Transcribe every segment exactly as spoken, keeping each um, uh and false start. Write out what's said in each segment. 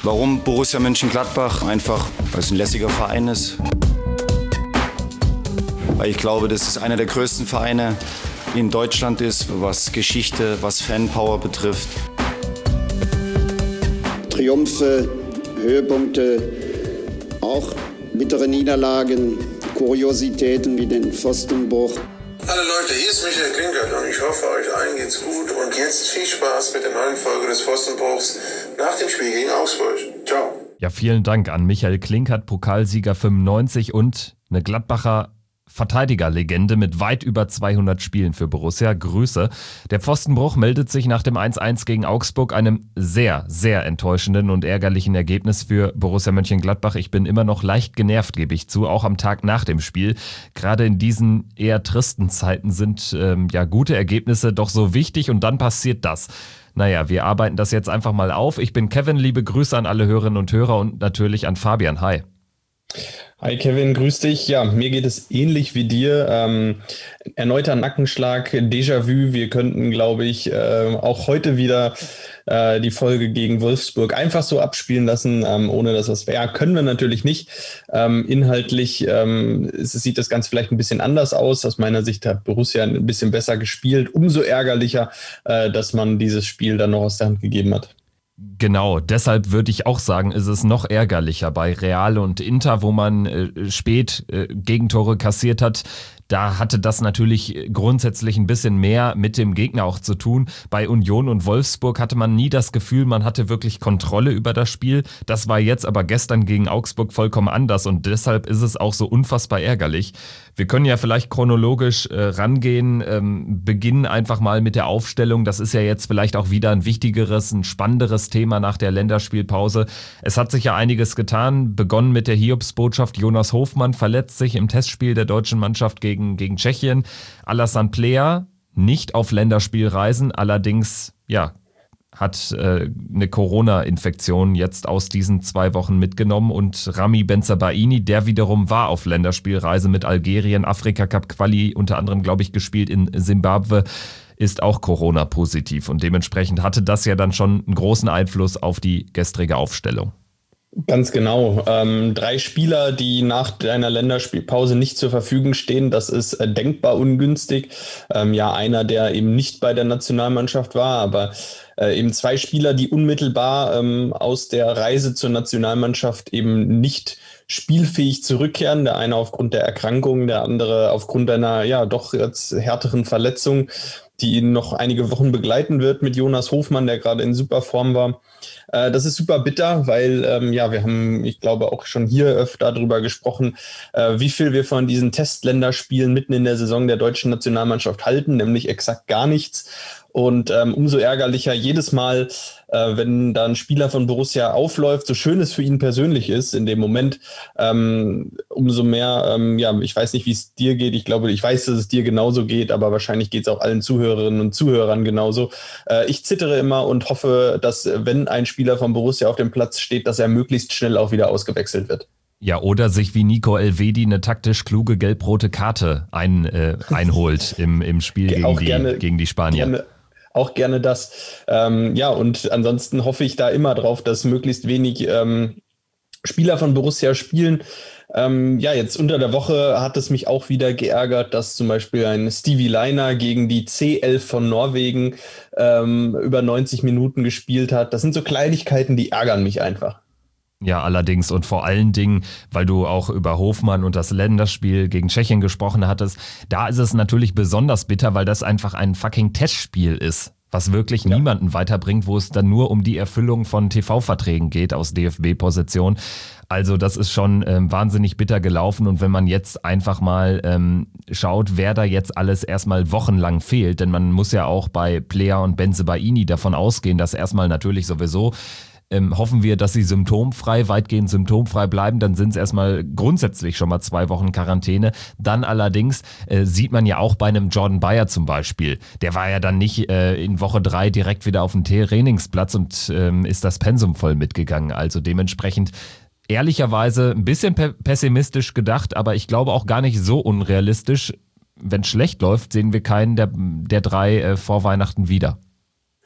Warum Borussia Mönchengladbach? Einfach, weil es ein lässiger Verein ist. Weil ich glaube, dass es einer der größten Vereine in Deutschland ist, was Geschichte, was Fanpower betrifft. Triumphe, Höhepunkte, auch bittere Niederlagen, Kuriositäten wie den Pfostenbruch. Hallo Leute, hier ist Michael Klinkert und ich hoffe, euch allen geht's gut und jetzt viel Spaß mit der neuen Folge des Pfostenbruchs nach dem Spiel gegen Augsburg. Ciao. Ja, vielen Dank an Michael Klinkert, Pokalsieger fünfundneunzig und eine Gladbacher Verteidigerlegende mit weit über zweihundert Spielen für Borussia. Grüße. Der Pfostenbruch meldet sich nach dem eins eins gegen Augsburg, einem sehr, sehr enttäuschenden und ärgerlichen Ergebnis für Borussia Mönchengladbach. Ich bin immer noch leicht genervt, gebe ich zu, auch am Tag nach dem Spiel. Gerade in diesen eher tristen Zeiten sind ähm, ja gute Ergebnisse doch so wichtig und dann passiert das. Naja, wir arbeiten das jetzt einfach mal auf. Ich bin Kevin, liebe Grüße an alle Hörerinnen und Hörer und natürlich an Fabian. Hi. Hi Kevin, grüß dich. Ja, mir geht es ähnlich wie dir. Ähm, erneuter Nackenschlag, Déjà-vu. Wir könnten, glaube ich, äh, auch heute wieder äh, die Folge gegen Wolfsburg einfach so abspielen lassen, ähm, ohne dass was wäre. Ja, können wir natürlich nicht. Ähm, inhaltlich ähm, es, sieht das Ganze vielleicht ein bisschen anders aus. Aus meiner Sicht hat Borussia ein bisschen besser gespielt. Umso ärgerlicher, äh, dass man dieses Spiel dann noch aus der Hand gegeben hat. Genau, deshalb würde ich auch sagen, ist es noch ärgerlicher bei Real und Inter, wo man äh, spät äh, Gegentore kassiert hat. Da hatte das natürlich grundsätzlich ein bisschen mehr mit dem Gegner auch zu tun. Bei Union und Wolfsburg hatte man nie das Gefühl, man hatte wirklich Kontrolle über das Spiel. Das war jetzt aber gestern gegen Augsburg vollkommen anders und deshalb ist es auch so unfassbar ärgerlich. Wir können ja vielleicht chronologisch äh, rangehen, ähm, beginnen einfach mal mit der Aufstellung. Das ist ja jetzt vielleicht auch wieder ein wichtigeres, ein spannenderes Thema nach der Länderspielpause. Es hat sich ja einiges getan, begonnen mit der Hiobsbotschaft. Jonas Hofmann verletzt sich im Testspiel der deutschen Mannschaft gegen gegen Tschechien. Alassane Plea nicht auf Länderspielreisen, allerdings ja hat äh, eine Corona-Infektion jetzt aus diesen zwei Wochen mitgenommen und Rami Bensebaini, der wiederum war auf Länderspielreise mit Algerien, Afrika-Cup-Quali unter anderem, glaube ich, gespielt in Simbabwe, ist auch Corona-positiv und dementsprechend hatte das ja dann schon einen großen Einfluss auf die gestrige Aufstellung. Ganz genau. Ähm, drei Spieler, die nach einer Länderspielpause nicht zur Verfügung stehen, das ist äh, denkbar ungünstig. Ähm, ja, einer, der eben nicht bei der Nationalmannschaft war, aber äh, eben zwei Spieler, die unmittelbar ähm, aus der Reise zur Nationalmannschaft eben nicht spielfähig zurückkehren. Der eine aufgrund der Erkrankung, der andere aufgrund einer ja doch jetzt härteren Verletzung, die ihn noch einige Wochen begleiten wird mit Jonas Hofmann, der gerade in super Form war. Äh, das ist super bitter, weil ähm, ja, wir haben, ich glaube, auch schon hier öfter darüber gesprochen, äh, wie viel wir von diesen Testländerspielen mitten in der Saison der deutschen Nationalmannschaft halten, nämlich exakt gar nichts. Und ähm, umso ärgerlicher jedes Mal, äh, wenn da ein Spieler von Borussia aufläuft, so schön es für ihn persönlich ist in dem Moment, ähm, umso mehr, ähm, ja, ich weiß nicht, wie es dir geht. Ich glaube, ich weiß, dass es dir genauso geht, aber wahrscheinlich geht es auch allen Zuhörerinnen und Zuhörern genauso. Äh, ich zittere immer und hoffe, dass, wenn ein Spieler von Borussia auf dem Platz steht, dass er möglichst schnell auch wieder ausgewechselt wird. Ja, oder sich wie Nico Elvedi eine taktisch kluge gelb-rote Karte ein, äh, einholt im, im Spiel gegen die, gerne, gegen die Spanier. Gerne. Auch gerne das. Ähm, ja, und ansonsten hoffe ich da immer drauf, dass möglichst wenig ähm, Spieler von Borussia spielen. Ähm, ja, jetzt unter der Woche hat es mich auch wieder geärgert, dass zum Beispiel ein Stevie Lainer gegen die C elf von Norwegen ähm, über neunzig Minuten gespielt hat. Das sind so Kleinigkeiten, die ärgern mich einfach. Ja, allerdings und vor allen Dingen, weil du auch über Hofmann und das Länderspiel gegen Tschechien gesprochen hattest, da ist es natürlich besonders bitter, weil das einfach ein fucking Testspiel ist, was wirklich ja. niemanden weiterbringt, wo es dann nur um die Erfüllung von T V-Verträgen geht aus D F B-Position. Also das ist schon ähm, wahnsinnig bitter gelaufen und wenn man jetzt einfach mal ähm, schaut, wer da jetzt alles erstmal wochenlang fehlt, denn man muss ja auch bei Plea und Bensebaini davon ausgehen, dass erstmal natürlich sowieso Ähm, hoffen wir, dass sie symptomfrei, weitgehend symptomfrei bleiben, dann sind es erstmal grundsätzlich schon mal zwei Wochen Quarantäne. Dann allerdings äh, sieht man ja auch bei einem Jordan Bayer zum Beispiel, der war ja dann nicht äh, in Woche drei direkt wieder auf dem Trainingsplatz und ähm, ist das Pensum voll mitgegangen. Also dementsprechend ehrlicherweise ein bisschen pe- pessimistisch gedacht, aber ich glaube auch gar nicht so unrealistisch. Wenn es schlecht läuft, sehen wir keinen der, der drei äh, vor Weihnachten wieder.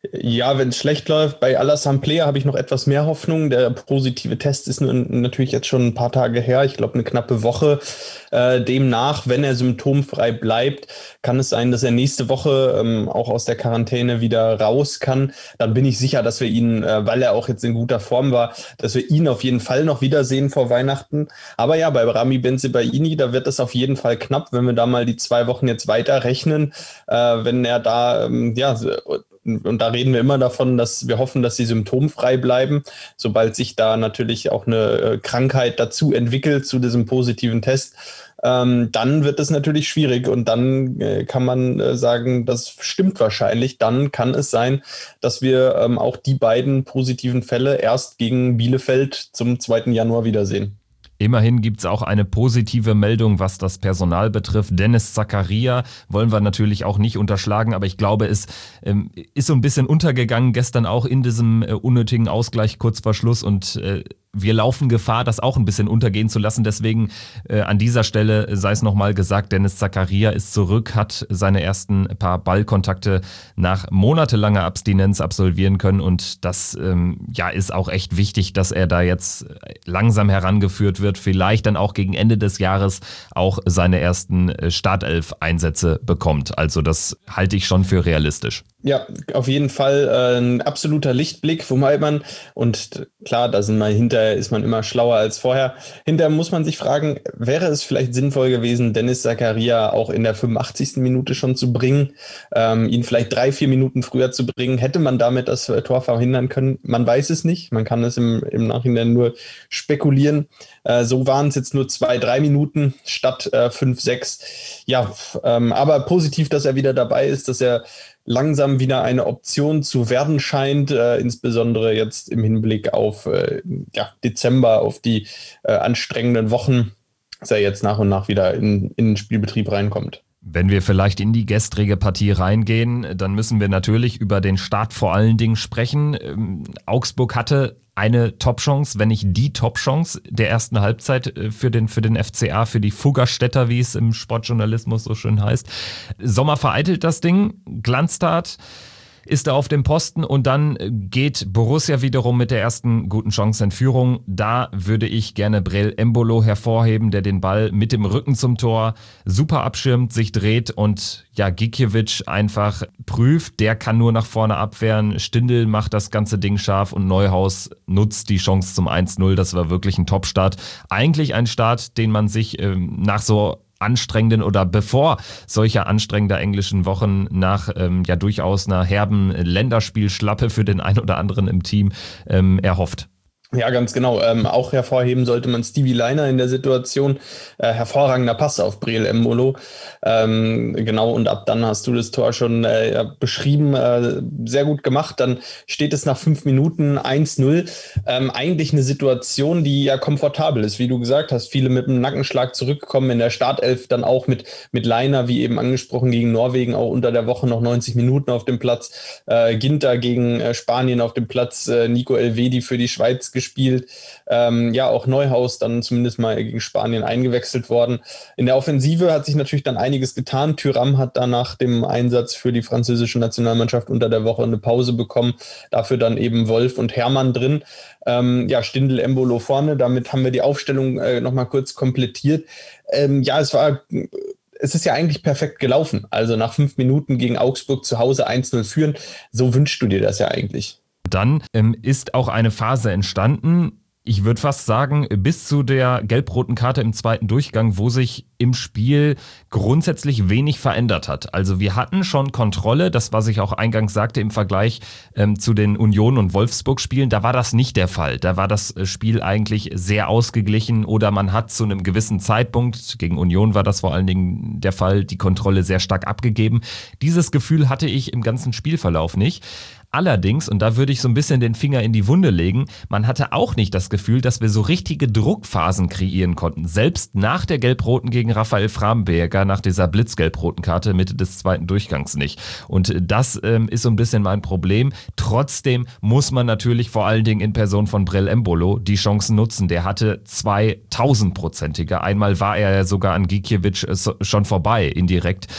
Ja, wenn es schlecht läuft, bei Alassane Player habe ich noch etwas mehr Hoffnung. Der positive Test ist nun natürlich jetzt schon ein paar Tage her, ich glaube eine knappe Woche. Äh, demnach, wenn er symptomfrei bleibt, kann es sein, dass er nächste Woche ähm, auch aus der Quarantäne wieder raus kann. Dann bin ich sicher, dass wir ihn, äh, weil er auch jetzt in guter Form war, dass wir ihn auf jeden Fall noch wiedersehen vor Weihnachten. Aber ja, bei Ramy Bensebaini, da wird es auf jeden Fall knapp, wenn wir da mal die zwei Wochen jetzt weiter rechnen. Äh, wenn er da, ähm, ja, und da reden wir immer davon, dass wir hoffen, dass sie symptomfrei bleiben. Sobald sich da natürlich auch eine Krankheit dazu entwickelt, zu diesem positiven Test, ähm, dann wird es natürlich schwierig. Und dann äh, kann man äh, sagen, das stimmt wahrscheinlich. Dann kann es sein, dass wir ähm, auch die beiden positiven Fälle erst gegen Bielefeld zum zweiten Januar wiedersehen. Immerhin gibt es auch eine positive Meldung, was das Personal betrifft. Dennis Zakaria wollen wir natürlich auch nicht unterschlagen, aber ich glaube, es ähm, ist so ein bisschen untergegangen gestern auch in diesem äh, unnötigen Ausgleich kurz vor Schluss und äh, wir laufen Gefahr, das auch ein bisschen untergehen zu lassen. Deswegen äh, an dieser Stelle sei es nochmal gesagt, Dennis Zakaria ist zurück, hat seine ersten paar Ballkontakte nach monatelanger Abstinenz absolvieren können. Und das ähm, ja, ist auch echt wichtig, dass er da jetzt langsam herangeführt wird. Vielleicht dann auch gegen Ende des Jahres auch seine ersten Startelf-Einsätze bekommt. Also das halte ich schon für realistisch. Ja, auf jeden Fall äh, ein absoluter Lichtblick, wobei man, und klar, da sind wir hinterher, ist man immer schlauer als vorher. Hinterher muss man sich fragen, wäre es vielleicht sinnvoll gewesen, Dennis Zakaria auch in der fünfundachtzigsten Minute schon zu bringen, ähm, ihn vielleicht drei, vier Minuten früher zu bringen? Hätte man damit das Tor verhindern können? Man weiß es nicht, man kann es im, im Nachhinein nur spekulieren. Äh, so waren es jetzt nur zwei, drei Minuten statt äh, fünf, sechs. Ja, ähm, aber positiv, dass er wieder dabei ist, dass er langsam wieder eine Option zu werden scheint, äh, insbesondere jetzt im Hinblick auf äh, ja, Dezember, auf die äh, anstrengenden Wochen, dass er jetzt nach und nach wieder in, in den Spielbetrieb reinkommt. Wenn wir vielleicht in die gestrige Partie reingehen, dann müssen wir natürlich über den Start vor allen Dingen sprechen. Ähm, Augsburg hatte eine Top-Chance, wenn nicht die Top-Chance der ersten Halbzeit für den, für den F C A, für die Fuggerstädter, wie es im Sportjournalismus so schön heißt. Sommer vereitelt das Ding, Glanztat ist er auf dem Posten und dann geht Borussia wiederum mit der ersten guten Chance in Führung. Da würde ich gerne Breel Embolo hervorheben, der den Ball mit dem Rücken zum Tor super abschirmt, sich dreht und ja, Gikiewicz einfach prüft. Der kann nur nach vorne abwehren. Stindl macht das ganze Ding scharf und Neuhaus nutzt die Chance zum eins null. Das war wirklich ein Top-Start. Eigentlich ein Start, den man sich ähm, nach so anstrengenden oder bevor solcher anstrengender englischen Wochen nach ähm, ja durchaus einer herben Länderspielschlappe für den einen oder anderen im Team ähm, erhofft. Ja, ganz genau. Ähm, auch hervorheben sollte man Stevie Leiner in der Situation. Äh, hervorragender Pass auf Breel Embolo. Ähm, genau, und ab dann hast du das Tor schon äh, ja, beschrieben. Äh, sehr gut gemacht. Dann steht es nach fünf Minuten eins null. Ähm, eigentlich eine Situation, die ja komfortabel ist. Wie du gesagt hast, viele mit einem Nackenschlag zurückkommen. In der Startelf dann auch mit, mit Leiner, wie eben angesprochen, gegen Norwegen auch unter der Woche noch neunzig Minuten auf dem Platz. Äh, Ginter gegen äh, Spanien auf dem Platz. Äh, Nico Elvedi für die Schweiz gespielt. Ähm, ja, auch Neuhaus dann zumindest mal gegen Spanien eingewechselt worden. In der Offensive hat sich natürlich dann einiges getan. Thuram hat dann nach dem Einsatz für die französische Nationalmannschaft unter der Woche eine Pause bekommen. Dafür dann eben Wolf und Hermann drin. Ähm, ja, Stindl, Embolo vorne. Damit haben wir die Aufstellung äh, nochmal kurz komplettiert. Ähm, ja, es war... Es ist ja eigentlich perfekt gelaufen. Also nach fünf Minuten gegen Augsburg zu Hause eins null führen. So wünschst du dir das ja eigentlich. Dann ähm, ist auch eine Phase entstanden, ich würde fast sagen, bis zu der gelb-roten Karte im zweiten Durchgang, wo sich im Spiel grundsätzlich wenig verändert hat. Also wir hatten schon Kontrolle, das was ich auch eingangs sagte im Vergleich ähm, zu den Union- und Wolfsburg-Spielen, da war das nicht der Fall. Da war das Spiel eigentlich sehr ausgeglichen oder man hat zu einem gewissen Zeitpunkt, gegen Union war das vor allen Dingen der Fall, die Kontrolle sehr stark abgegeben. Dieses Gefühl hatte ich im ganzen Spielverlauf nicht. Allerdings, und da würde ich so ein bisschen den Finger in die Wunde legen, man hatte auch nicht das Gefühl, dass wir so richtige Druckphasen kreieren konnten. Selbst nach der Gelb-Roten gegen Raphael Framberger, nach dieser Blitzgelb-Roten Karte Mitte des zweiten Durchgangs nicht. Und das ähm, ist so ein bisschen mein Problem. Trotzdem muss man natürlich vor allen Dingen in Person von Breel Embolo die Chancen nutzen. Der hatte zwei tausendprozentige. Einmal war er sogar an Gikiewicz schon vorbei, indirekt.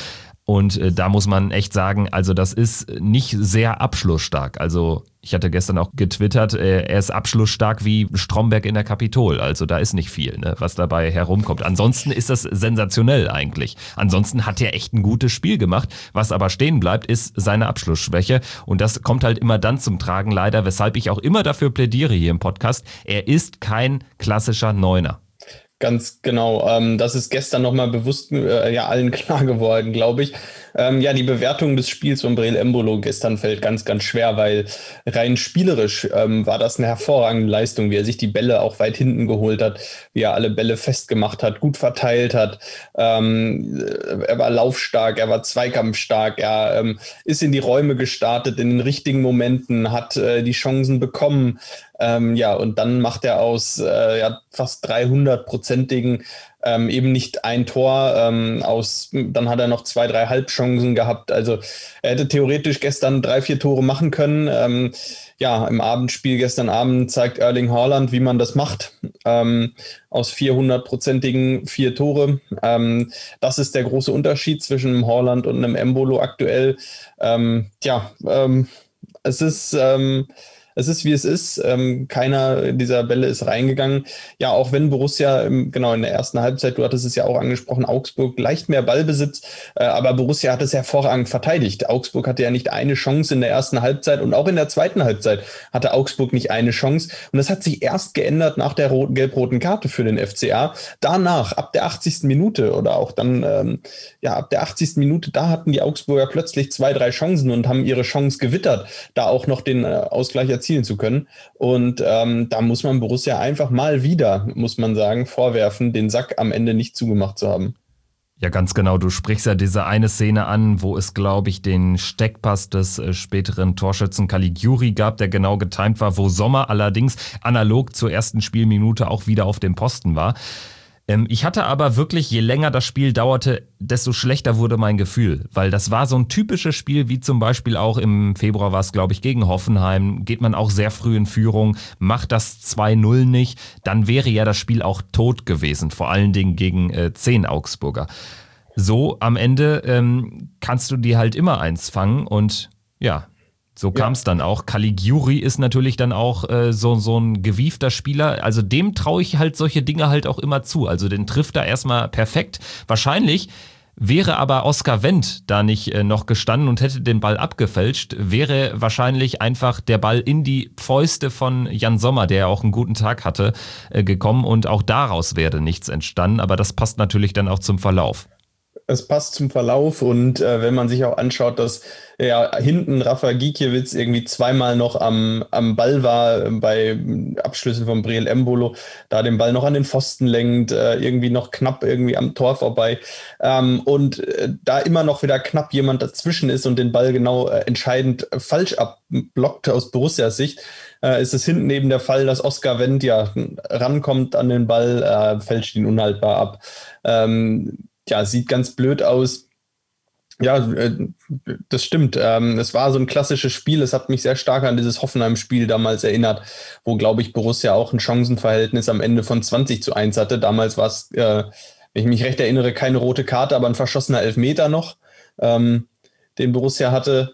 Und äh, da muss man echt sagen, also das ist nicht sehr abschlussstark. Also ich hatte gestern auch getwittert, äh, er ist abschlussstark wie Stromberg in der Kapitol. Also da ist nicht viel, ne, was dabei herumkommt. Ansonsten ist das sensationell eigentlich. Ansonsten hat er echt ein gutes Spiel gemacht. Was aber stehen bleibt, ist seine Abschlussschwäche. Und das kommt halt immer dann zum Tragen, leider, weshalb ich auch immer dafür plädiere hier im Podcast. Er ist kein klassischer Neuner. Ganz genau. Ähm, das ist gestern nochmal bewusst äh, ja allen klar geworden, glaube ich. Ähm, ja, die Bewertung des Spiels von Breel Embolo gestern fällt ganz, ganz schwer, weil rein spielerisch ähm, war das eine hervorragende Leistung, wie er sich die Bälle auch weit hinten geholt hat, wie er alle Bälle festgemacht hat, gut verteilt hat. Ähm, er war laufstark, er war zweikampfstark, er ähm, ist in die Räume gestartet in den richtigen Momenten, hat äh, die Chancen bekommen. Ähm, ja, und dann macht er aus äh, ja, fast dreihundertprozentigen ähm, eben nicht ein Tor, ähm, aus, dann hat er noch zwei, drei Halbchancen gehabt. Also er hätte theoretisch gestern drei, vier Tore machen können. Ähm, ja, im Abendspiel gestern Abend zeigt Erling Haaland, wie man das macht. Ähm, aus vierhundertprozentigen vier Tore. Ähm, das ist der große Unterschied zwischen einem Haaland und einem Embolo aktuell. Ähm, ja, ähm, es ist... Ähm, Es ist, wie es ist. Ähm, keiner dieser Bälle ist reingegangen. Ja, auch wenn Borussia, im, genau in der ersten Halbzeit, du hattest es ja auch angesprochen, Augsburg leicht mehr Ballbesitz, äh, aber Borussia hat es hervorragend verteidigt. Augsburg hatte ja nicht eine Chance in der ersten Halbzeit und auch in der zweiten Halbzeit hatte Augsburg nicht eine Chance. Und das hat sich erst geändert nach der rot- gelb-roten Karte für den F C A. Danach, ab der achtzigsten Minute oder auch dann, ähm, ja, ab der achtzigsten Minute, da hatten die Augsburger plötzlich zwei, drei Chancen und haben ihre Chance gewittert, da auch noch den äh, Ausgleich erzielen zu können. Und ähm, da muss man Borussia einfach mal wieder, muss man sagen, vorwerfen, den Sack am Ende nicht zugemacht zu haben. Ja, ganz genau. Du sprichst ja diese eine Szene an, wo es, glaube ich, den Steckpass des äh, späteren Torschützen Caligiuri gab, der genau getimt war, wo Sommer allerdings analog zur ersten Spielminute auch wieder auf dem Posten war. Ähm, ich hatte aber wirklich, je länger das Spiel dauerte, desto schlechter wurde mein Gefühl, weil das war so ein typisches Spiel, wie zum Beispiel auch im Februar war es, glaube ich, gegen Hoffenheim, geht man auch sehr früh in Führung, macht das zwei null nicht, dann wäre ja das Spiel auch tot gewesen, vor allen Dingen gegen äh, zehn Augsburger. So am Ende ähm, kannst du dir halt immer eins fangen und ja, so kam es ja dann auch. Caligiuri ist natürlich dann auch äh, so, so ein gewiefter Spieler. Also dem traue ich halt solche Dinge halt auch immer zu. Also den trifft er erstmal perfekt. Wahrscheinlich wäre aber Oskar Wendt da nicht äh, noch gestanden und hätte den Ball abgefälscht, wäre wahrscheinlich einfach der Ball in die Fäuste von Jan Sommer, der ja auch einen guten Tag hatte, äh, gekommen. Und auch daraus wäre nichts entstanden. Aber das passt natürlich dann auch zum Verlauf. Es passt zum Verlauf und äh, wenn man sich auch anschaut, dass ja hinten Rafa Gikiewicz irgendwie zweimal noch am, am Ball war äh, bei Abschlüssen von Breel Embolo, da den Ball noch an den Pfosten lenkt, äh, irgendwie noch knapp irgendwie am Tor vorbei ähm, und äh, da immer noch wieder knapp jemand dazwischen ist und den Ball genau äh, entscheidend äh, falsch abblockt aus Borussias Sicht, äh, ist es hinten eben der Fall, dass Oskar Wendt ja rankommt an den Ball, äh, fälscht ihn unhaltbar ab. Ähm, Ja, sieht ganz blöd aus. Ja, das stimmt. Es war so ein klassisches Spiel. Es hat mich sehr stark an dieses Hoffenheim-Spiel damals erinnert, wo, glaube ich, Borussia auch ein Chancenverhältnis am Ende von zwanzig zu eins hatte. Damals war es, wenn ich mich recht erinnere, keine rote Karte, aber ein verschossener Elfmeter noch, den Borussia hatte.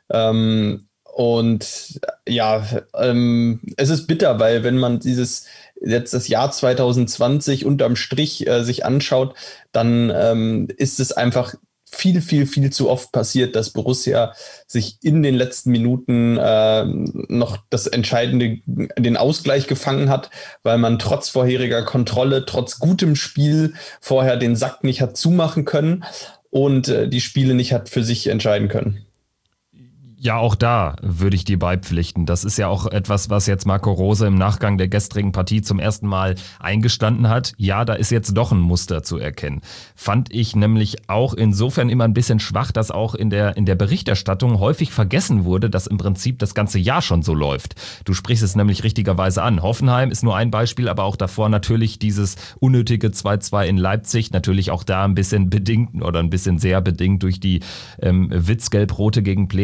Und ja, es ist bitter, weil wenn man dieses jetzt das Jahr zwanzig zwanzig unterm Strich äh, sich anschaut, dann ähm, ist es einfach viel, viel, viel zu oft passiert, dass Borussia sich in den letzten Minuten äh, noch das Entscheidende, den Ausgleich gefangen hat, weil man trotz vorheriger Kontrolle, trotz gutem Spiel vorher den Sack nicht hat zumachen können und äh, die Spiele nicht hat für sich entscheiden können. Ja, auch da würde ich dir beipflichten. Das ist ja auch etwas, was jetzt Marco Rose im Nachgang der gestrigen Partie zum ersten Mal eingestanden hat. Ja, da ist jetzt doch ein Muster zu erkennen. Fand ich nämlich auch insofern immer ein bisschen schwach, dass auch in der, in der Berichterstattung häufig vergessen wurde, dass im Prinzip das ganze Jahr schon so läuft. Du sprichst es nämlich richtigerweise an. Hoffenheim ist nur ein Beispiel, aber auch davor natürlich dieses unnötige zwei zwei in Leipzig. Natürlich auch da ein bisschen bedingt oder ein bisschen sehr bedingt durch die ähm, Witzgelb-Rote gegen Player. Aber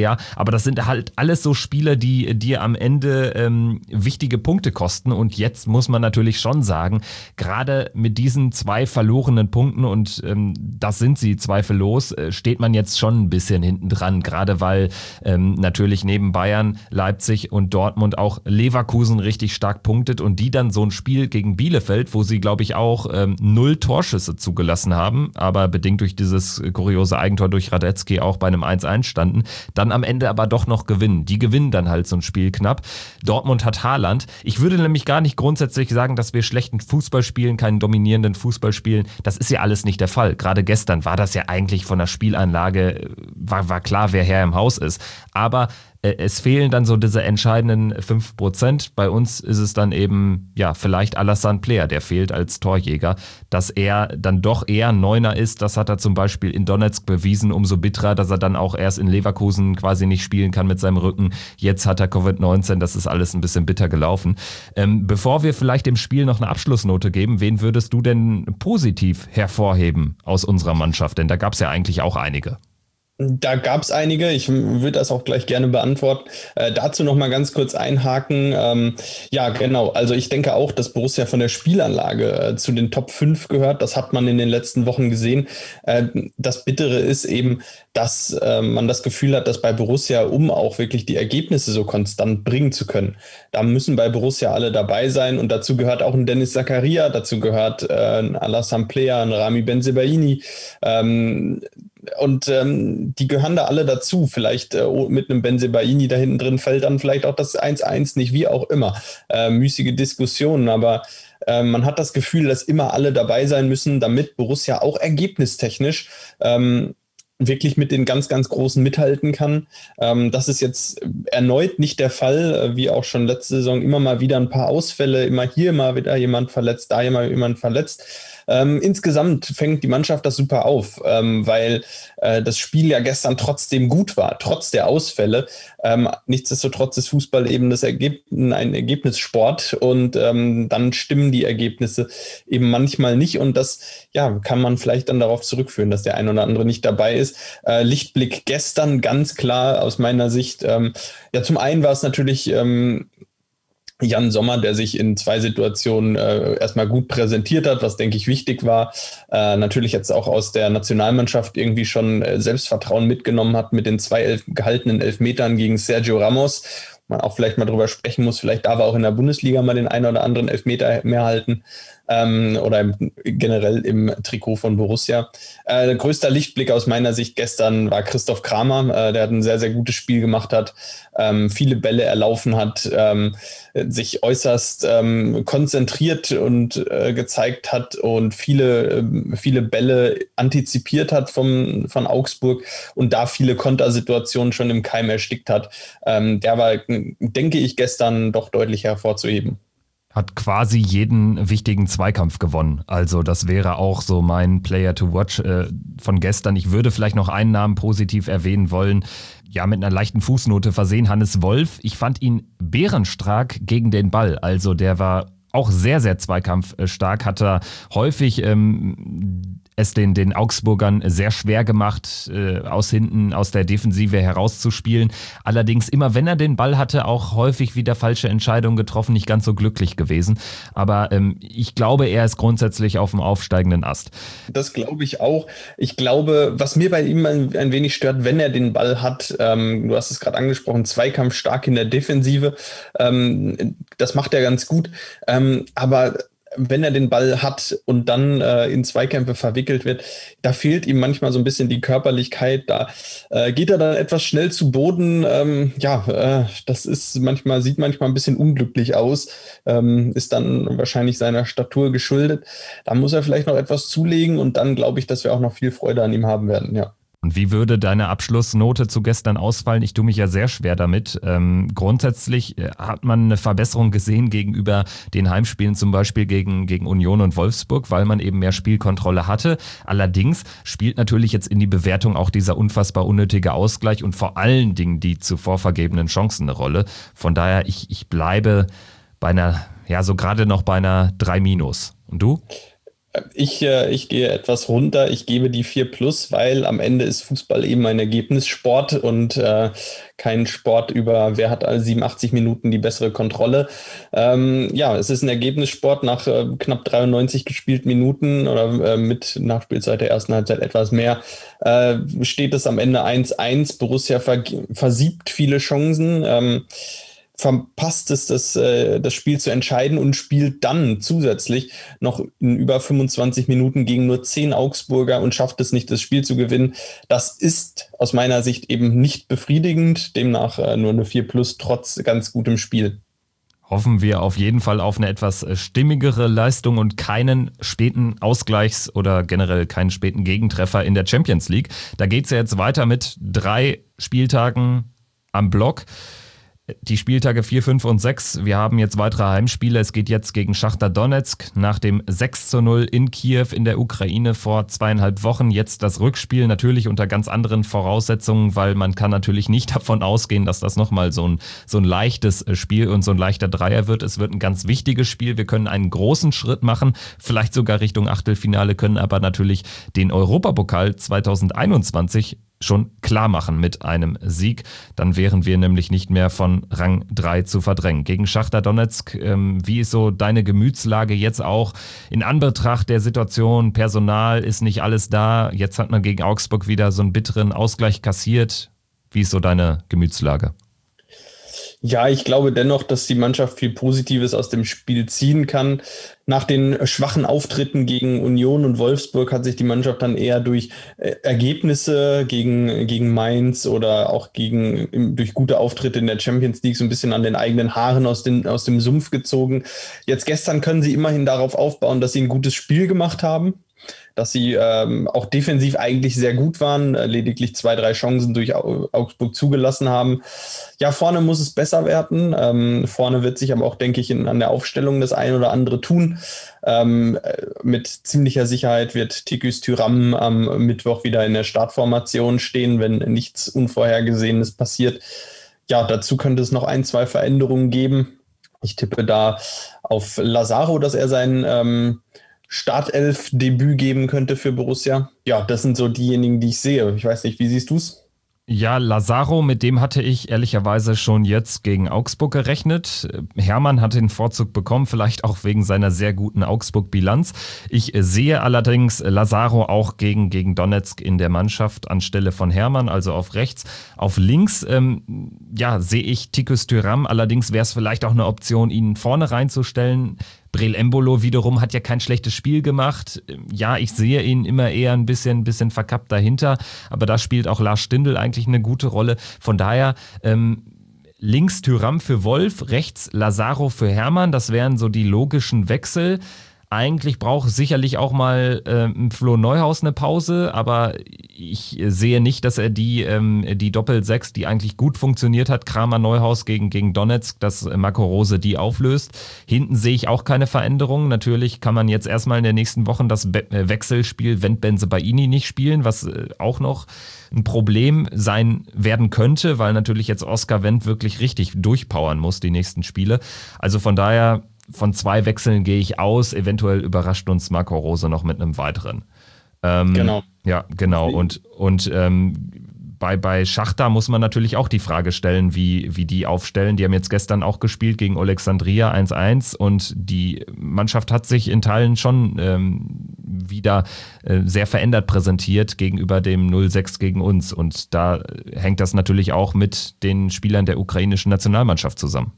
Aber das sind halt alles so Spiele, die dir am Ende ähm, wichtige Punkte kosten. Und jetzt muss man natürlich schon sagen, gerade mit diesen zwei verlorenen Punkten, und ähm, das sind sie zweifellos, äh, steht man jetzt schon ein bisschen hinten dran. Gerade weil ähm, natürlich neben Bayern, Leipzig und Dortmund auch Leverkusen richtig stark punktet und die dann so ein Spiel gegen Bielefeld, wo sie, glaube ich, auch ähm, null Torschüsse zugelassen haben, aber bedingt durch dieses kuriose Eigentor durch Radetzky auch bei einem eins eins standen, dann am Ende aber doch noch gewinnen. Die gewinnen dann halt so ein Spiel knapp. Dortmund hat Haaland. Ich würde nämlich gar nicht grundsätzlich sagen, dass wir schlechten Fußball spielen, keinen dominierenden Fußball spielen. Das ist ja alles nicht der Fall. Gerade gestern war das ja eigentlich von der Spielanlage, war, war klar, wer Herr im Haus ist. Aber es fehlen dann so diese entscheidenden fünf Prozent. Bei uns ist es dann eben, ja, vielleicht Alassane Player, der fehlt als Torjäger. Dass er dann doch eher Neuner ist, das hat er zum Beispiel in Donetsk bewiesen. Umso bitterer, dass er dann auch erst in Leverkusen quasi nicht spielen kann mit seinem Rücken. Jetzt hat er Covid neunzehn, das ist alles ein bisschen bitter gelaufen. Ähm, bevor wir vielleicht dem Spiel noch eine Abschlussnote geben, wen würdest du denn positiv hervorheben aus unserer Mannschaft? Denn da gab es ja eigentlich auch einige. Da gab es einige, ich würde das auch gleich gerne beantworten. Äh, dazu noch mal ganz kurz einhaken. Ähm, ja, genau, also ich denke auch, dass Borussia von der Spielanlage äh, zu den Top fünf gehört. Das hat man in den letzten Wochen gesehen. Äh, das Bittere ist eben, dass äh, man das Gefühl hat, dass bei Borussia, um auch wirklich die Ergebnisse so konstant bringen zu können, da müssen bei Borussia alle dabei sein. Und dazu gehört auch ein Dennis Zakaria, dazu gehört äh, ein Alassane Player, ein Rami Bensebaini, ähm, und ähm, die gehören da alle dazu. Vielleicht äh, mit einem Bensebaini da hinten drin fällt dann vielleicht auch das eins eins nicht, wie auch immer. Äh, müßige Diskussionen, aber äh, man hat das Gefühl, dass immer alle dabei sein müssen, damit Borussia auch ergebnistechnisch ähm, wirklich mit den ganz, ganz Großen mithalten kann. Ähm, das ist jetzt erneut nicht der Fall, äh, wie auch schon letzte Saison, immer mal wieder ein paar Ausfälle, immer hier mal wieder jemand verletzt, da immer jemand verletzt. Ähm, insgesamt fängt die Mannschaft das super auf, ähm, weil äh, das Spiel ja gestern trotzdem gut war, trotz der Ausfälle. Ähm, nichtsdestotrotz ist Fußball eben das Ergeb- ein Ergebnissport und ähm, dann stimmen die Ergebnisse eben manchmal nicht und das ja, kann man vielleicht dann darauf zurückführen, dass der ein oder andere nicht dabei ist. Äh, Lichtblick gestern ganz klar aus meiner Sicht. Ähm, ja, zum einen war es natürlich ähm, Jan Sommer, der sich in zwei Situationen äh, erstmal gut präsentiert hat, was, denke ich, wichtig war. Äh, natürlich jetzt auch aus der Nationalmannschaft irgendwie schon äh, Selbstvertrauen mitgenommen hat mit den zwei elf, gehaltenen Elfmetern gegen Sergio Ramos. Man auch vielleicht mal drüber sprechen muss, vielleicht darf er auch in der Bundesliga mal den einen oder anderen Elfmeter mehr halten. Ähm, oder im, generell im Trikot von Borussia. Äh, größter Lichtblick aus meiner Sicht gestern war Christoph Kramer, äh, der hat ein sehr, sehr gutes Spiel gemacht hat, ähm, viele Bälle erlaufen hat, ähm, sich äußerst ähm, konzentriert und äh, gezeigt hat und viele, äh, viele Bälle antizipiert hat vom, von Augsburg und da viele Kontersituationen schon im Keim erstickt hat. Ähm, der war, denke ich, gestern doch deutlich hervorzuheben. Hat quasi jeden wichtigen Zweikampf gewonnen. Also das wäre auch so mein Player to watch äh, von gestern. Ich würde vielleicht noch einen Namen positiv erwähnen wollen. Ja, mit einer leichten Fußnote versehen. Hannes Wolf. Ich fand ihn bärenstark gegen den Ball. Also der war auch sehr, sehr zweikampfstark. Hat er häufig ähm, es den, den Augsburgern sehr schwer gemacht, äh, aus hinten, aus der Defensive herauszuspielen. Allerdings immer, wenn er den Ball hatte, auch häufig wieder falsche Entscheidungen getroffen, nicht ganz so glücklich gewesen. Aber ähm, ich glaube, er ist grundsätzlich auf dem aufsteigenden Ast. Das glaube ich auch. Ich glaube, was mir bei ihm ein, ein wenig stört, wenn er den Ball hat, ähm, du hast es gerade angesprochen, Zweikampf stark in der Defensive, ähm, das macht er ganz gut. Ähm, aber wenn er den Ball hat und dann äh, in Zweikämpfe verwickelt wird, da fehlt ihm manchmal so ein bisschen die Körperlichkeit. Da äh, geht er dann etwas schnell zu Boden. Ähm, ja, äh, das ist manchmal, sieht manchmal ein bisschen unglücklich aus, ähm, ist dann wahrscheinlich seiner Statur geschuldet. Da muss er vielleicht noch etwas zulegen und dann glaube ich, dass wir auch noch viel Freude an ihm haben werden, ja. Und wie würde deine Abschlussnote zu gestern ausfallen? Ich tue mich ja sehr schwer damit. Ähm, grundsätzlich hat man eine Verbesserung gesehen gegenüber den Heimspielen, zum Beispiel gegen, gegen Union und Wolfsburg, weil man eben mehr Spielkontrolle hatte. Allerdings spielt natürlich jetzt in die Bewertung auch dieser unfassbar unnötige Ausgleich und vor allen Dingen die zuvor vergebenen Chancen eine Rolle. Von daher, ich, ich bleibe bei einer, ja, so gerade noch bei einer drei minus. Und du? Ich, äh, ich gehe etwas runter, ich gebe die vier plus, weil am Ende ist Fußball eben ein Ergebnissport und äh, kein Sport über, wer hat alle siebenundachtzig Minuten die bessere Kontrolle. Ähm, ja, es ist ein Ergebnissport nach äh, knapp dreiundneunzig gespielten Minuten oder äh, mit Nachspielzeit der ersten Halbzeit etwas mehr, äh, steht es am Ende eins eins. Borussia ver- versiebt viele Chancen, ähm, verpasst es, das, äh, das Spiel zu entscheiden und spielt dann zusätzlich noch in über fünfundzwanzig Minuten gegen nur zehn Augsburger und schafft es nicht, das Spiel zu gewinnen. Das ist aus meiner Sicht eben nicht befriedigend, demnach äh, nur eine vier plus trotz ganz gutem Spiel. Hoffen wir auf jeden Fall auf eine etwas stimmigere Leistung und keinen späten Ausgleichs- oder generell keinen späten Gegentreffer in der Champions League. Da geht es ja jetzt weiter mit drei Spieltagen am Block. Die Spieltage vier, fünf und sechs. Wir haben jetzt weitere Heimspiele. Es geht jetzt gegen Schachtar Donezk nach dem sechs zu null in Kiew in der Ukraine vor zweieinhalb Wochen. Jetzt das Rückspiel natürlich unter ganz anderen Voraussetzungen, weil man kann natürlich nicht davon ausgehen, dass das nochmal so ein, so ein leichtes Spiel und so ein leichter Dreier wird. Es wird ein ganz wichtiges Spiel. Wir können einen großen Schritt machen, vielleicht sogar Richtung Achtelfinale, können aber natürlich den Europapokal zwanzig einundzwanzig schon klar machen mit einem Sieg. Dann wären wir nämlich nicht mehr von Rang drei zu verdrängen. Gegen Schachtar Donezk, ähm, wie ist so deine Gemütslage jetzt auch in Anbetracht der Situation? Personal ist nicht alles da. Jetzt hat man gegen Augsburg wieder so einen bitteren Ausgleich kassiert. Wie ist so deine Gemütslage? Ja, ich glaube dennoch, dass die Mannschaft viel Positives aus dem Spiel ziehen kann. Nach den schwachen Auftritten gegen Union und Wolfsburg hat sich die Mannschaft dann eher durch Ergebnisse gegen, gegen Mainz oder auch gegen, durch gute Auftritte in der Champions League so ein bisschen an den eigenen Haaren aus, den, aus dem Sumpf gezogen. Jetzt gestern können sie immerhin darauf aufbauen, dass sie ein gutes Spiel gemacht haben, dass sie ähm, auch defensiv eigentlich sehr gut waren, äh, lediglich zwei, drei Chancen durch Augsburg zugelassen haben. Ja, vorne muss es besser werden. Ähm, vorne wird sich aber auch, denke ich, in, an der Aufstellung das ein oder andere tun. Ähm, mit ziemlicher Sicherheit wird Tigges Thuram am Mittwoch wieder in der Startformation stehen, wenn nichts Unvorhergesehenes passiert. Ja, dazu könnte es noch ein, zwei Veränderungen geben. Ich tippe da auf Lazaro, dass er sein ähm, Startelf-Debüt geben könnte für Borussia. Ja, das sind so diejenigen, die ich sehe. Ich weiß nicht, wie siehst du es? Ja, Lazaro, mit dem hatte ich ehrlicherweise schon jetzt gegen Augsburg gerechnet. Hermann hat den Vorzug bekommen, vielleicht auch wegen seiner sehr guten Augsburg-Bilanz. Ich sehe allerdings Lazaro auch gegen, gegen Donezk in der Mannschaft anstelle von Hermann, also auf rechts. Auf links, ähm, ja, sehe ich Tigges Thuram. Allerdings wäre es vielleicht auch eine Option, ihn vorne reinzustellen. Breel Embolo wiederum hat ja kein schlechtes Spiel gemacht. Ja, ich sehe ihn immer eher ein bisschen, bisschen verkappt dahinter, aber da spielt auch Lars Stindl eigentlich eine gute Rolle. Von daher ähm, links Thuram für Wolf, rechts Lazaro für Hermann, das wären so die logischen Wechsel. Eigentlich braucht sicherlich auch mal ähm, Flo Neuhaus eine Pause, aber ich sehe nicht, dass er die, ähm, die Doppel-Sechs, die eigentlich gut funktioniert hat, Kramer Neuhaus gegen, gegen Donezk, dass Marco Rose die auflöst. Hinten sehe ich auch keine Veränderungen. Natürlich kann man jetzt erstmal in den nächsten Wochen das Be- äh, Wechselspiel Wendt Bensebaini nicht spielen, was äh, auch noch ein Problem sein werden könnte, weil natürlich jetzt Oskar Wendt wirklich richtig durchpowern muss, die nächsten Spiele. Also von daher, von zwei Wechseln gehe ich aus. Eventuell überrascht uns Marco Rose noch mit einem weiteren. Ähm, genau. Ja, genau. Und, und ähm, bei, bei Schachtar muss man natürlich auch die Frage stellen, wie, wie die aufstellen. Die haben jetzt gestern auch gespielt gegen Alexandria eins eins und die Mannschaft hat sich in Teilen schon ähm, wieder äh, sehr verändert präsentiert gegenüber dem null sechs gegen uns. Und da hängt das natürlich auch mit den Spielern der ukrainischen Nationalmannschaft zusammen.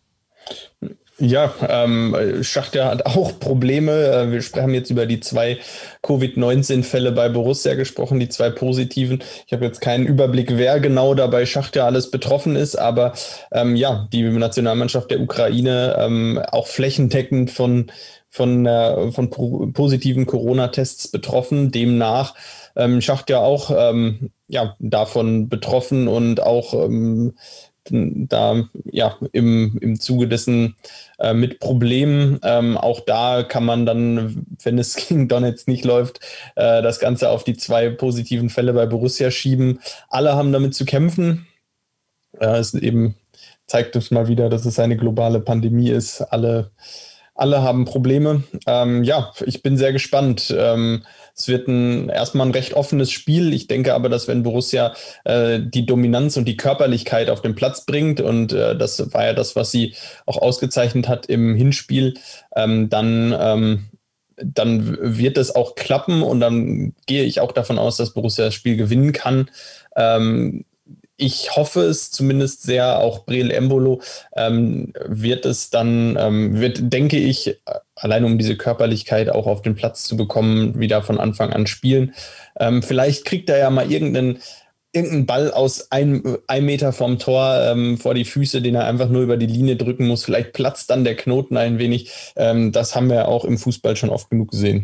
Ja, ähm, Schachtar hat auch Probleme. Wir haben jetzt über die zwei Covid neunzehn Fälle bei Borussia gesprochen, die zwei positiven. Ich habe jetzt keinen Überblick, wer genau da bei Schachtar alles betroffen ist, aber ähm, ja, die Nationalmannschaft der Ukraine ähm, auch flächendeckend von, von, äh, von po- positiven Corona-Tests betroffen. Demnach ähm, Schachtar auch ähm, ja, davon betroffen und auch ähm, da ja im, im Zuge dessen äh, mit Problemen. Ähm, auch da kann man dann, wenn es gegen Donetsk nicht läuft, äh, das Ganze auf die zwei positiven Fälle bei Borussia schieben. Alle haben damit zu kämpfen. Äh, es eben zeigt uns mal wieder, dass es eine globale Pandemie ist. Alle, alle haben Probleme. Ähm, ja, ich bin sehr gespannt. Ähm, es wird ein, erstmal ein recht offenes Spiel. Ich denke aber, dass wenn Borussia äh, die Dominanz und die Körperlichkeit auf den Platz bringt, und äh, das war ja das, was sie auch ausgezeichnet hat im Hinspiel, ähm, dann... Ähm, dann wird es auch klappen und dann gehe ich auch davon aus, dass Borussia das Spiel gewinnen kann. Ähm, ich hoffe es zumindest sehr, auch Breel Embolo ähm, wird es dann, ähm, wird, denke ich, allein um diese Körperlichkeit auch auf den Platz zu bekommen, wieder von Anfang an spielen. Ähm, vielleicht kriegt er ja mal irgendeinen irgendein Ball aus einem, einem Meter vom Tor ähm, vor die Füße, den er einfach nur über die Linie drücken muss. Vielleicht platzt dann der Knoten ein wenig. Ähm, das haben wir auch im Fußball schon oft genug gesehen.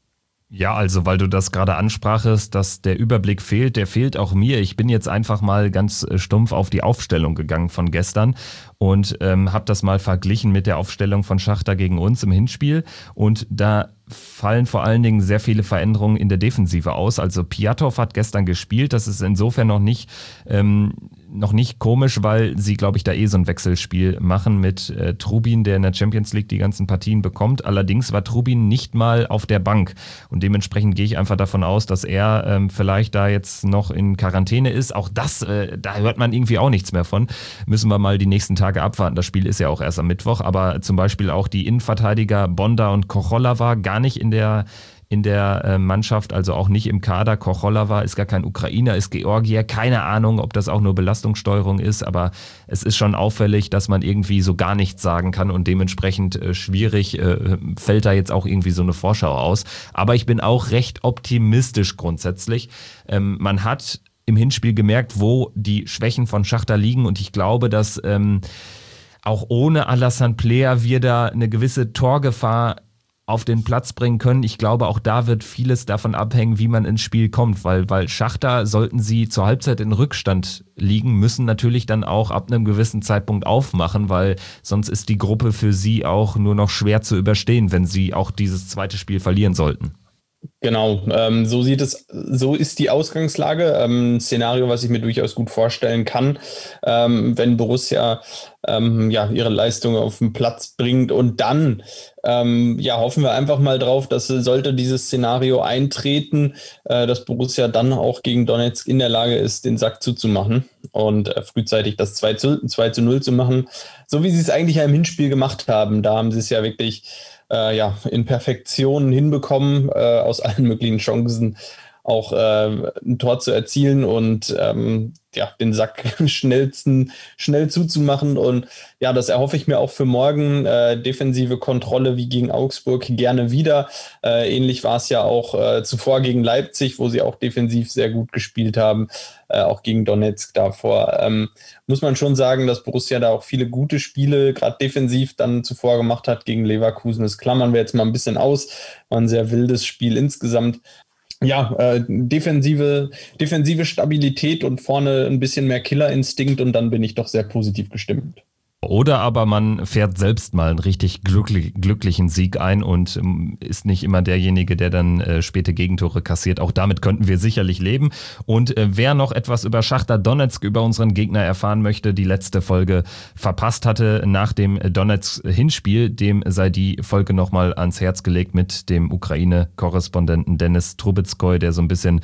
Ja, also weil du das gerade ansprachest, dass der Überblick fehlt, der fehlt auch mir. Ich bin jetzt einfach mal ganz stumpf auf die Aufstellung gegangen von gestern und ähm, habe das mal verglichen mit der Aufstellung von Schachtar gegen uns im Hinspiel. Und da fallen vor allen Dingen sehr viele Veränderungen in der Defensive aus. Also Piatov hat gestern gespielt, das ist insofern noch nicht, ähm, noch nicht komisch, weil sie, glaube ich, da eh so ein Wechselspiel machen mit äh, Trubin, der in der Champions League die ganzen Partien bekommt. Allerdings war Trubin nicht mal auf der Bank und dementsprechend gehe ich einfach davon aus, dass er ähm, vielleicht da jetzt noch in Quarantäne ist. Auch das, äh, da hört man irgendwie auch nichts mehr von. Müssen wir mal die nächsten Tage abwarten. Das Spiel ist ja auch erst am Mittwoch, aber zum Beispiel auch die Innenverteidiger Bonda und Kocholava gar nicht in der in der äh, Mannschaft, also auch nicht im Kader. Kocholava ist gar kein Ukrainer, ist Georgier. Keine Ahnung, ob das auch nur Belastungssteuerung ist, aber es ist schon auffällig, dass man irgendwie so gar nichts sagen kann und dementsprechend äh, schwierig äh, fällt da jetzt auch irgendwie so eine Vorschau aus. Aber ich bin auch recht optimistisch grundsätzlich. Ähm, man hat im Hinspiel gemerkt, wo die Schwächen von Schachtar liegen und ich glaube, dass ähm, auch ohne Alassane Plea wir da eine gewisse Torgefahr auf den Platz bringen können. Ich glaube, auch da wird vieles davon abhängen, wie man ins Spiel kommt, weil, weil Schachtar, sollten sie zur Halbzeit in Rückstand liegen, müssen natürlich dann auch ab einem gewissen Zeitpunkt aufmachen, weil sonst ist die Gruppe für sie auch nur noch schwer zu überstehen, wenn sie auch dieses zweite Spiel verlieren sollten. Genau, ähm, so sieht es, so ist die Ausgangslage. Ähm, ein Szenario, was ich mir durchaus gut vorstellen kann, ähm, wenn Borussia ähm, ja ihre Leistung auf den Platz bringt und dann ähm, ja hoffen wir einfach mal drauf, dass sollte dieses Szenario eintreten, äh, dass Borussia dann auch gegen Donetsk in der Lage ist, den Sack zuzumachen und äh, frühzeitig das zwei zu null zu machen, so wie sie es eigentlich ja im Hinspiel gemacht haben. Da haben sie es ja wirklich Äh, ja, in Perfektion hinbekommen, äh, aus allen möglichen Chancen auch äh, ein Tor zu erzielen und ähm, ja, den Sack schnellsten, schnell zuzumachen. Und ja, das erhoffe ich mir auch für morgen. Äh, defensive Kontrolle wie gegen Augsburg gerne wieder. Äh, ähnlich war es ja auch äh, zuvor gegen Leipzig, wo sie auch defensiv sehr gut gespielt haben. Äh, auch gegen Donetsk davor. Ähm, muss man schon sagen, dass Borussia da auch viele gute Spiele, gerade defensiv, dann zuvor gemacht hat gegen Leverkusen. Das klammern wir jetzt mal ein bisschen aus. War ein sehr wildes Spiel insgesamt. Ja, äh, defensive, defensive Stabilität und vorne ein bisschen mehr Killerinstinkt und dann bin ich doch sehr positiv gestimmt. Oder aber man fährt selbst mal einen richtig glücklich, glücklichen Sieg ein und ähm, ist nicht immer derjenige, der dann äh, späte Gegentore kassiert. Auch damit könnten wir sicherlich leben. Und äh, wer noch etwas über Schachtar Donetsk, über unseren Gegner erfahren möchte, die letzte Folge verpasst hatte nach dem Donetsk-Hinspiel, dem sei die Folge nochmal ans Herz gelegt mit dem Ukraine-Korrespondenten Dennis Trubetskoy, der so ein bisschen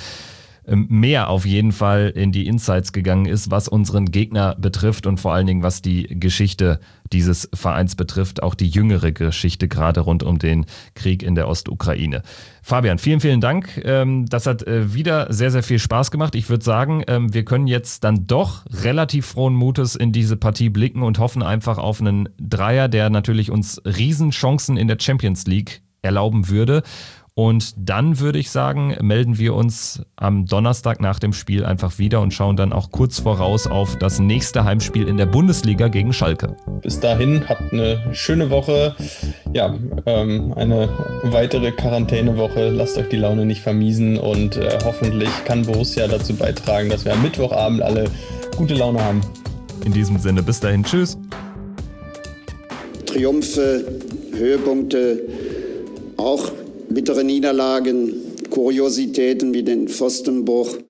mehr auf jeden Fall in die Insights gegangen ist, was unseren Gegner betrifft und vor allen Dingen, was die Geschichte dieses Vereins betrifft, auch die jüngere Geschichte, gerade rund um den Krieg in der Ostukraine. Fabian, vielen, vielen Dank. Das hat wieder sehr, sehr viel Spaß gemacht. Ich würde sagen, wir können jetzt dann doch relativ frohen Mutes in diese Partie blicken und hoffen einfach auf einen Dreier, der natürlich uns Riesenchancen in der Champions League erlauben würde. Und dann würde ich sagen, melden wir uns am Donnerstag nach dem Spiel einfach wieder und schauen dann auch kurz voraus auf das nächste Heimspiel in der Bundesliga gegen Schalke. Bis dahin, habt eine schöne Woche. Ja, ähm, eine weitere Quarantänewoche. Lasst euch die Laune nicht vermiesen und äh, hoffentlich kann Borussia dazu beitragen, dass wir am Mittwochabend alle gute Laune haben. In diesem Sinne, bis dahin, tschüss. Triumphe, Höhepunkte, auch bittere Niederlagen, Kuriositäten wie den Pfostenbruch.